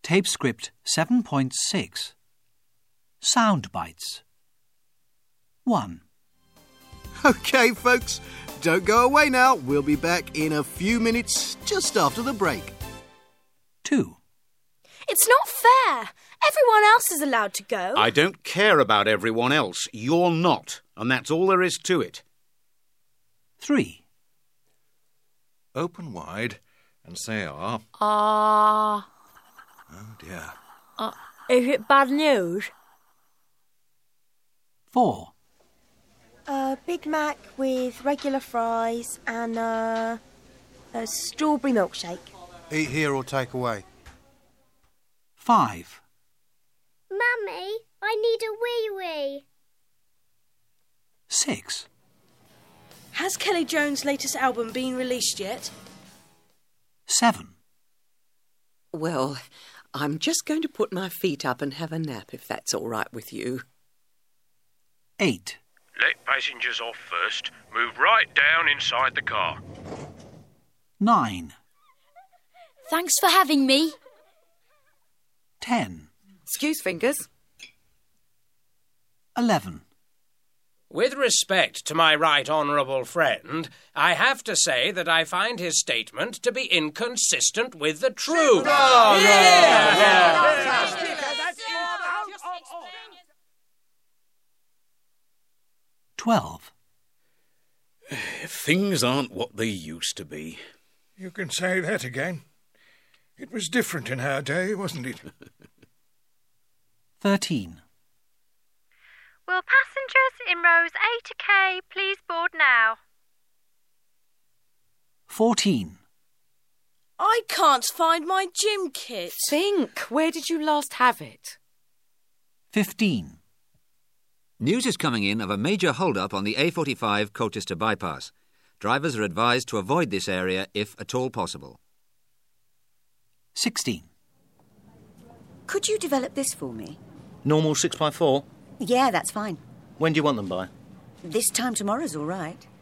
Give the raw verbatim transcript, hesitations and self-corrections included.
Tape script seven point six. Sound bites. one. OK, folks, don't go away now. We'll be back in a few minutes, just after the break. two. It's not fair. Everyone else is allowed to go. I don't care about everyone else. You're not. And that's all there is to it. three. Open wide and say ah. Ah. Oh, dear. Uh, is it bad news? four. A Big Mac with regular fries and uh, a strawberry milkshake. Eat here or take away? five. Mummy, I need a wee-wee. six. Has Kelly Jones' latest album been released yet? seven. Well, I'm just going to put my feet up and have a nap, if that's all right with you. eight. Let passengers off first. Move right down inside the car. nine. Thanks for having me. ten. Excuse fingers. eleven. With respect to my right honourable friend, I have to say that I find his statement to be inconsistent with the truth. Oh, yeah. yeah. twelve. Things aren't what they used to be. You can say that again. It was different in our day, wasn't it? thirteen. Will passengers in rows A to K please board now? fourteen. I can't find my gym kit. Think, where did you last have it? fifteen. News is coming in of a major hold-up on the A forty-five Colchester bypass. Drivers are advised to avoid this area if at all possible. sixteen. Could you develop this for me? Normal six by four? Yeah, that's fine. When do you want them by? This time tomorrow's all right.